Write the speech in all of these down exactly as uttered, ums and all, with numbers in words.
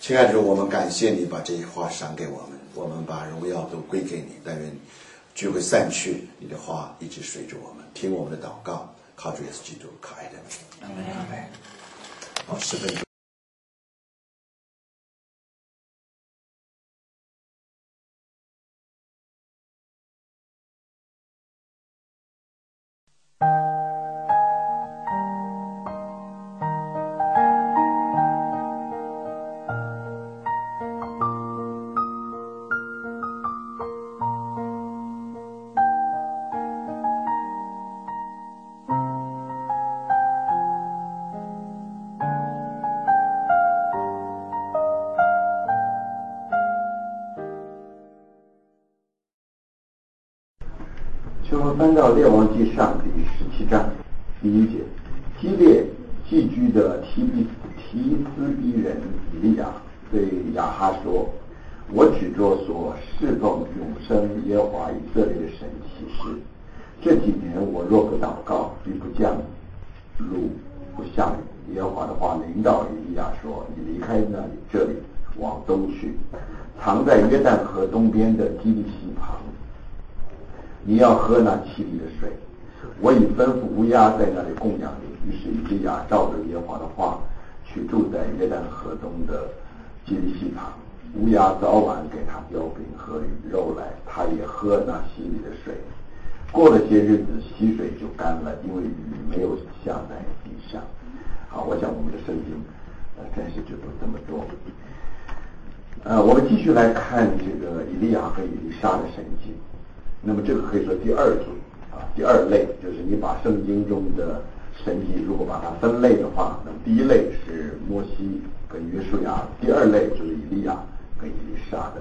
亲爱的主，我们感谢你把这些话赏给我们，我们把荣耀都归给你。但愿聚会散去，你的话一直随着我们，听我们的祷告，靠主耶稣基督可爱的名。 阿门阿门。 好，十分钟。 请我们翻到《列王记上》第十七章第一节，基列寄居的提比提斯比人以利亚对亚哈说：“我指着所侍奉永生耶和华以色列的神起誓，这几年我若不祷告，必不降露不下雨。”耶和华的话领导以利亚说：“你离开那里，这里往东去，藏在约旦河东边的基利溪旁。你要喝那七里的水，我已吩咐乌鸦在那里供养你。”于是以利亚照着耶和华的话，去住在约旦河东的基利溪旁。乌鸦早晚给他叼饼和肉来，他也喝那溪里的水。过了些日子，溪水就干了，因为雨没有下在地上。好，我想我们的圣经呃暂时就都这么多。呃，我们继续来看这个以利亚和以利沙的神迹。那么这个可以说第二组啊，第二类就是你把圣经中的神迹如果把它分类的话，那么第一类是摩西跟约书亚，第二类就是以利亚跟以利沙的。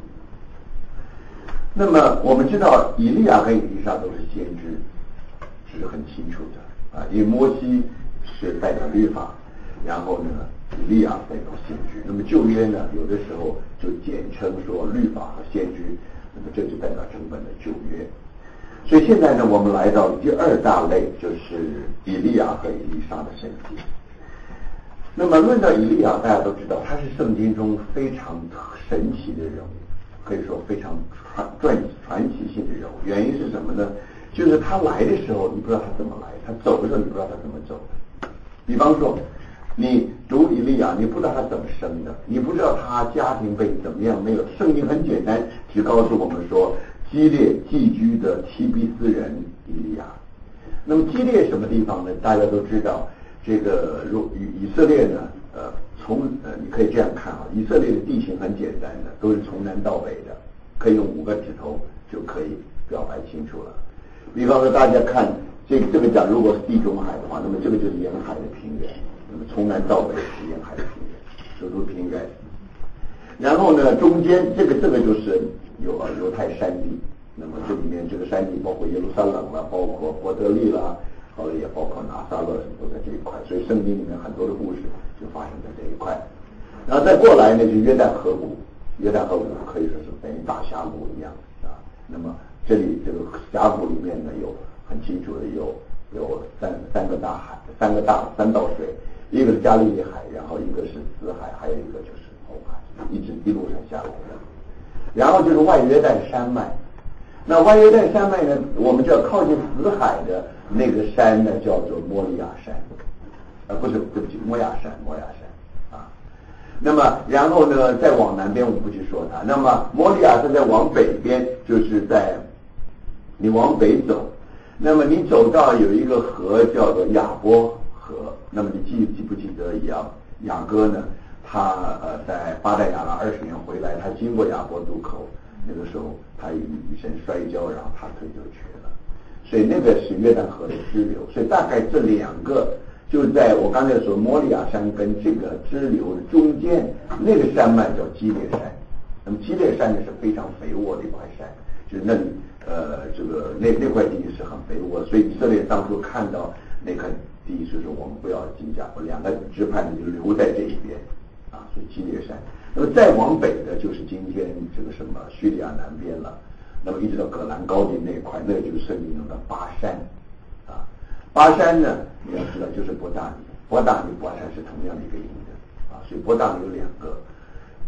那么我们知道以利亚跟以利沙都是先知，这是很清楚的啊，因为摩西是代表律法，然后呢以利亚代表先知。那么旧约呢有的时候就简称说律法和先知，那么这就代表整本的旧约。所以现在呢我们来到第二大类，就是以利亚和以利沙的神迹。那么论到以利亚，大家都知道他是圣经中非常神奇的人物，可以说非常传传传奇性的人物。原因是什么呢？就是他来的时候你不知道他怎么来，他走的时候你不知道他怎么走的。比方说你读以利亚，你不知道他怎么生的，你不知道他家庭背景怎么样，没有。圣经很简单，只告诉我们说基列寄居的提比斯人以利亚。那么基列什么地方呢？大家都知道，这个如以色列呢，呃，从呃你可以这样看啊，以色列的地形很简单的，都是从南到北的，可以用五个指头就可以表白清楚了。比方说大家看这这个讲，如果是地中海的话，那么这个就是沿海的平原，那么从南到北是沿海的平原，这都是平原。然后呢，中间这个这个就是有啊犹太山地，那么这里面这个山地包括耶路撒冷啦，包括伯特利啦，后来也包括拿撒勒，都在这一块，所以圣经里面很多的故事就发生在这一块。然后再过来呢，就约旦河谷，约旦河谷可以说是等于大峡谷一样啊。那么这里这个峡谷里面呢，有很清楚的有有三三个大海，三个大三道水，一个是加利利海，然后一个是死海，还有一个就是红海，一直一路上下来的。然后就是外约旦山脉，那外约旦山脉呢，我们知道靠近死海的那个山呢叫做摩利亚山，呃不是对不起摩亚山摩亚山啊。那么然后呢再往南边我们不去说它，那么摩利亚山再往北边，就是在你往北走，那么你走到有一个河叫做雅波河，那么你记记不记得雅雅各呢？他呃在巴旦亚拉二十年回来，他经过雅波渡口，那个时候他一一身摔跤，然后他腿就瘸了，所以那个是约旦河的支流。所以大概这两个就在我刚才说摩利亚山跟这个支流的中间，那个山脉叫基列山。那么基列山呢是非常肥沃的一块山，就是那里呃这个那那块地是很肥沃，所以以色列当初看到那块地，就是我们不要进加坡，两个支派呢就留在这一边。啊，所以基列山，那么再往北的就是今天这个什么叙利亚南边了，那么一直到葛兰高地那一块，那个就是圣经中的巴山，啊，巴山呢，你要知道就是伯大尼，伯大尼巴山是同样的一个音的，啊，所以伯大尼有两个，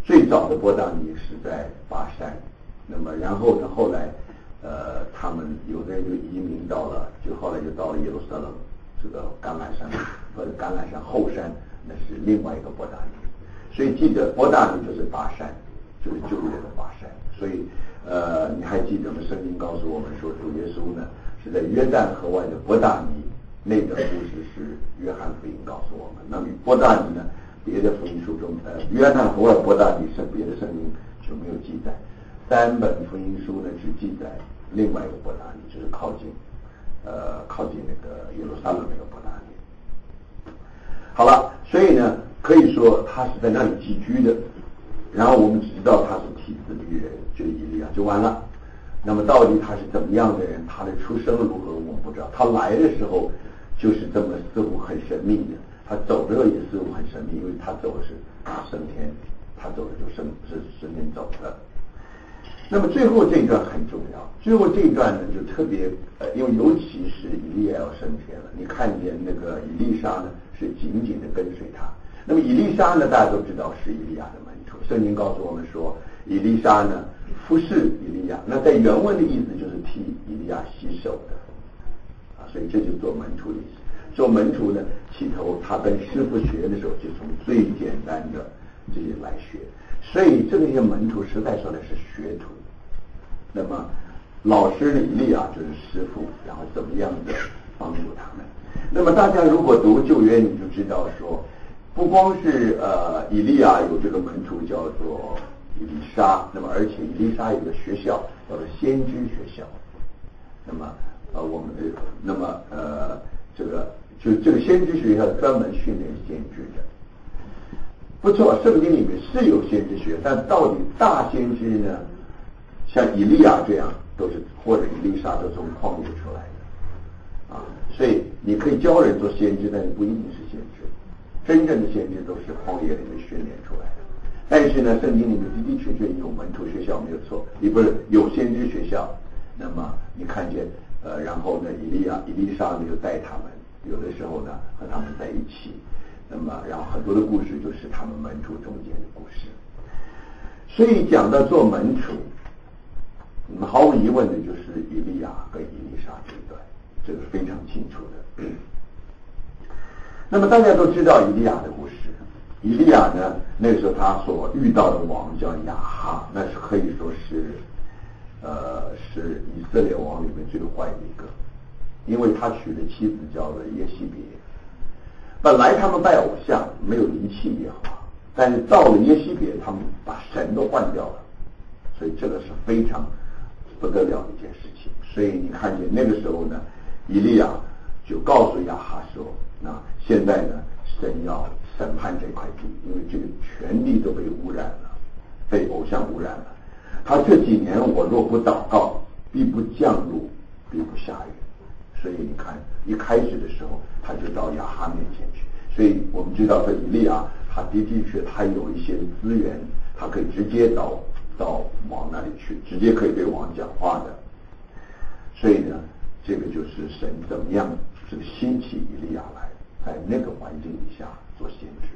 最早的伯大尼是在巴山，那么然后呢，后来呃他们有的人就移民到了，就后来就到了耶路撒冷这个橄榄山或者橄榄山后山，那是另外一个伯大尼。所以记得伯大尼就是巴山，就是旧约的巴山。所以呃你还记得吗？圣经告诉我们说，主耶稣呢是在约旦河外的伯大尼，那个故事是约翰福音告诉我们。那么伯大尼呢，别的福音书中，呃，约翰河外伯大尼是别的圣经就没有记载。三本福音书呢只记载另外一个伯大尼，就是靠近，呃，靠近那个耶路撒冷那个伯大尼。好了，所以呢，可以说他是在那里寄居的。然后我们只知道他是体子离人，就以利亚就完了。那么到底他是怎么样的人，他的出生如何，我们不知道。他来的时候就是这么似乎很神秘的，他走的时候也似乎很神秘，因为他走的是升天，他走的就升是升天走的。那么最后这一段很重要，最后这一段呢就特别呃，因为尤其是以利亚要升天了，你看见那个以利沙呢是紧紧的跟随他。那么以利沙呢，大家都知道是以利亚的门徒，圣经告诉我们说，以利沙呢服侍以利亚，那在原文的意思就是替以利亚洗手的啊，所以这就是做门徒的意思。做门徒呢，起头他跟师傅学的时候，就从最简单的这些来学，所以这些门徒实在说的是学徒。那么老师的以利亚就是师傅，然后怎么样的帮助他们。那么大家如果读旧约，你就知道说，不光是呃以利亚有这个门徒叫做以利沙，那么而且以利沙有个学校叫做先知学校。那么呃我们的那么呃这个就这个先知学校专门训练先知的。不错，圣经里面是有先知学，但到底大先知呢？像以利亚这样都是，或者以利沙都从旷野出来的啊，所以你可以教人做先知，但是不一定是先知。真正的先知都是旷野里面训练出来的。但是呢，圣经里面的的确确有门徒学校没有错，也不是有先知学校。那么你看见呃，然后呢，以利亚、以利沙呢又带他们，有的时候呢和他们在一起。那么然后很多的故事就是他们门徒中间的故事。所以讲到做门徒，那么毫无疑问的就是以利亚跟以利沙这一段，这个是非常清楚的。那么大家都知道以利亚的故事。以利亚呢，那个时候他所遇到的王叫亚哈，那是可以说是呃是以色列王里面最坏的一个，因为他娶的妻子叫做耶西别。本来他们拜偶像没有离弃耶和华，但是到了耶西别，他们把神都换掉了，所以这个是非常不得了的一件事情。所以你看见那个时候呢，以利亚就告诉亚哈说，那现在呢，神要审判这块地，因为这个全地都被污染了，被偶像污染了。他这几年我若不祷告，必不降露，必不下雨。所以你看，一开始的时候他就到亚哈面前去。所以我们知道这以利亚他的的确他有一些资源，他可以直接到到王那里去，直接可以对王讲话的。所以呢，这个就是神怎么样这个兴起以利亚来，在那个环境底下做先知。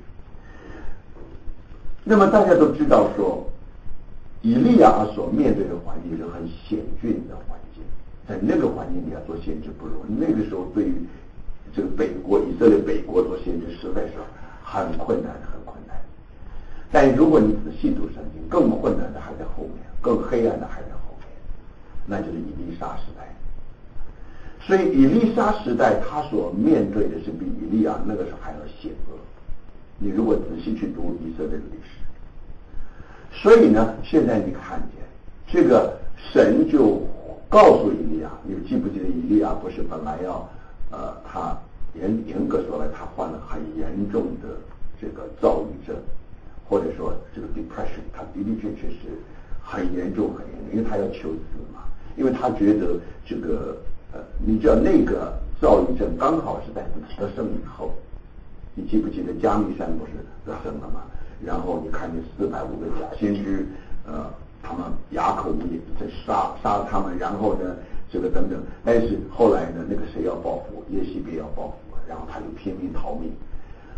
那么大家都知道说，以利亚所面对的环境是很险峻的环境，在那个环境底下做先知不容易。那个时候对于这个北国以色列北国做先知实在是很困难很困难。但如果你仔细读圣经，更困难的还在后面，更黑暗的还在后面，那就是以利沙时代。所以以利沙时代他所面对的是比以利亚那个时候还要险恶。你如果仔细去读以色列的历史，所以呢，现在你看见这个神就告诉以利亚，你记不记得以利亚不是本来要呃，他严严格说来，他患了很严重的这个躁郁症，或者说这个 depression， 他的的确确是很严重很严重，因为他要求子嘛，因为他觉得这个呃，你知道那个躁郁症刚好是在得胜以后，你记不记得加密山不是得胜了吗？然后你看见四百五个假先知，呃，他们哑口无言，在杀杀他们，然后呢？这个等等，但是后来呢，那个谁要报复，耶西别要报复，然后他就拼命逃命。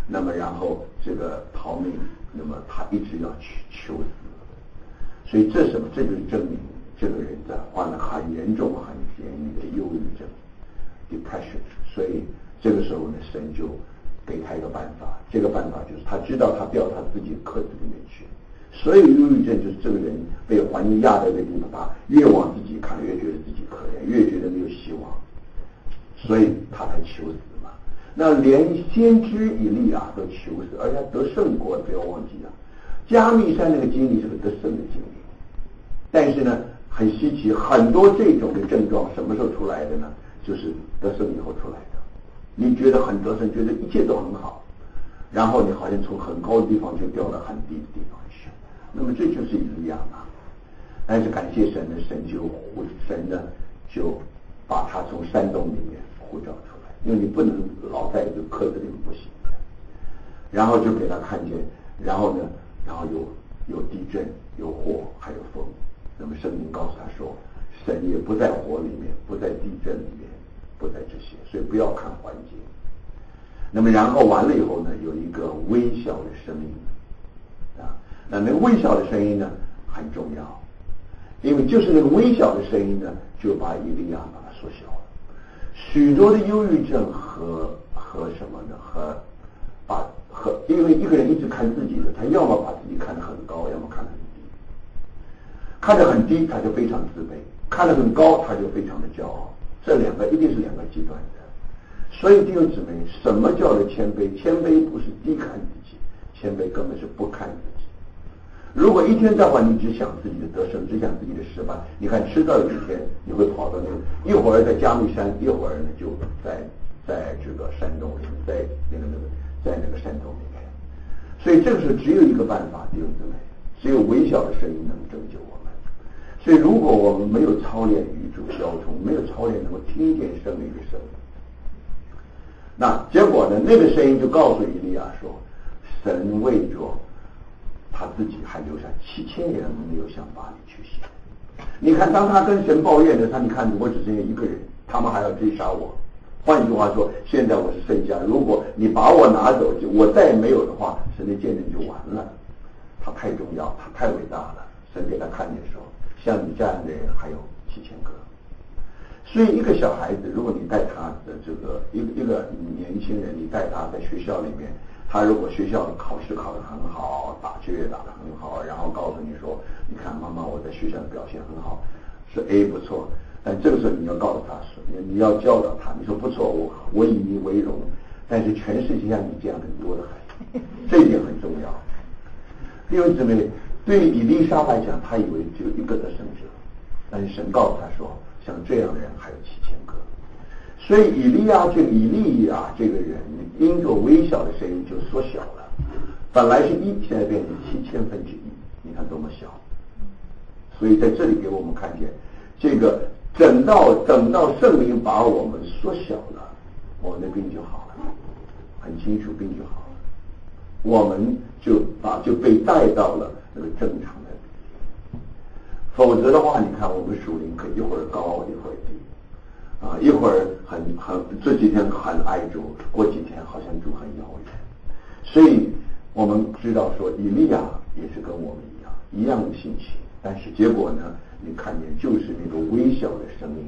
那么然后这个逃命，那么他一直要去求死，所以这什么？这就是证明这个人在患了很严重、很严重的忧郁症 （depression）。所以这个时候呢，神就给他一个办法，这个办法就是他知道他掉他自己壳子里面去。所以忧郁症就是这个人被环境压在这个地方，他越往自己看，越觉得自己可怜，越觉得没有希望，所以他才求死嘛。那连先知以利亚都求死，而且得胜过，不要忘记啊。加密山那个经历是个得胜的经历，但是呢，很稀奇，很多这种的症状什么时候出来的呢？就是得胜以后出来的。你觉得很得胜，觉得一切都很好，然后你好像从很高的地方就掉到很低的地方去，那么这就是以利亚嘛。但是感谢神呢，神就呼神呢就把他从山洞里面呼召出来，因为你不能老在这个壳子里面不行的。然后就给他看见，然后呢，然后有有地震，有火，还有风。那么圣经告诉他说，神也不在火里面，不在地震里面，不在这些，所以不要看环境。那么然后完了以后呢，有一个微小的声音啊，那那个微小的声音呢很重要，因为就是那个微小的声音呢，就把以利亚把它缩小了。许多的忧郁症和和什么呢？和把和因为一个人一直看自己的，他要么把自己看得很高，要么看得很低。看得很低，他就非常自卑；看得很高，他就非常的骄傲。这两个一定是两个极端的。所以弟兄姊妹，什么叫做谦卑？谦卑不是低看自己，谦卑根本是不看自己。如果一天到晚你只想自己的得胜，只想自己的失败，你看迟早有一天你会跑到那个，一会儿在加密山，一会儿呢就在在这个山洞里面，在那个那个在那个山洞里面。所以这个时候只有一个办法，弟兄姊妹，只有微小的声音能拯救我们。所以如果我们没有操练与主交通，没有操练能够听见圣灵的声音，那结果呢？那个声音就告诉以利亚说，神为着他自己还留下七千人没有向巴黎去写。你看，当他跟神抱怨的，他你看我只剩下一个人，他们还要追杀我。换一句话说，现在我是剩下，如果你把我拿走，就我再也没有的话，神的见证就完了。他太重要，他太伟大了。神给他看见说，像你这样的人还有七千个。所以一个小孩子，如果你带他的这个一个一个年轻人，你带他在学校里面，他如果学校考试考得很好，打雀打得很好，然后告诉你说，你看妈妈我在学校的表现很好，是 A 不错，但这个时候你要告诉他说，你要教导他，你说不错，我我以你为荣，但是全世界像你这样很多的孩子，这一点很重要。弟兄姊妹，对于以利沙来讲，他以为只有一个得胜者，但是神告诉他说，像这样的人还有七千个。所以以利亚这个以利亚这个人，因着微小的声音就缩小了，本来是一，现在变成七千分之一，你看多么小。所以在这里给我们看见，这个等到等到圣灵把我们缩小了，我们的病就好了，很清楚病就好了，我们就把就被带到了那个正常的比例。否则的话，你看我们属灵可以一会儿高一会儿低。啊，一会儿很很这几天很爱主，过几天好像主很遥远。所以我们知道说，以利亚也是跟我们一样，一样的性情，但是结果呢，你看见就是那个微小的声音，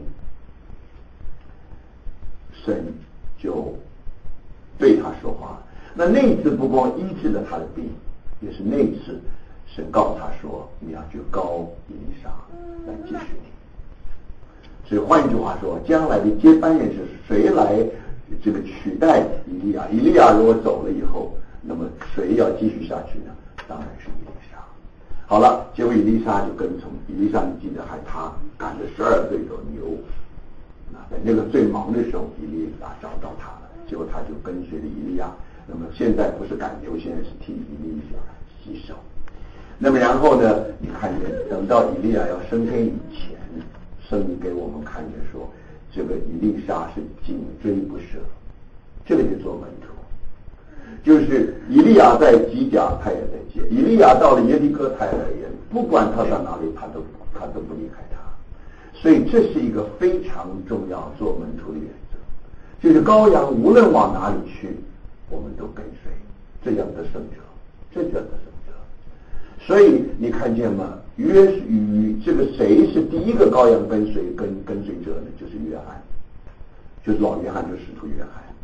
神就对他说话。那那一次不光医治了他的病，也是那一次神告诉他说，你要去膏以利沙来继续你。所以换一句话说，将来的接班人是谁来这个取代以利亚？以利亚如果走了以后，那么谁要继续下去呢？当然是以利沙。好了，结果以利沙就跟从以利沙，你记得还他赶着十二岁的牛，那在那个最忙的时候，以利亚找到他了，结果他就跟随着以利亚。那么现在不是赶牛，现在是替以利亚洗手。那么然后呢，你看见等到以利亚要升天以前，圣经给我们看见说，这个以利沙是紧追不舍，这个就做门徒。就是以利亚在吉甲，他也在接；以利亚到了耶利哥，他也也不管他到哪里，他都他都不离开他。所以这是一个非常重要做门徒的原则，就是羔羊无论往哪里去，我们都跟随。 这样的圣者，这样的圣者。所以你看见吗？约与这个谁是第一个羔羊跟随跟跟随者呢？就是约翰，就是老约翰，就是使徒约翰。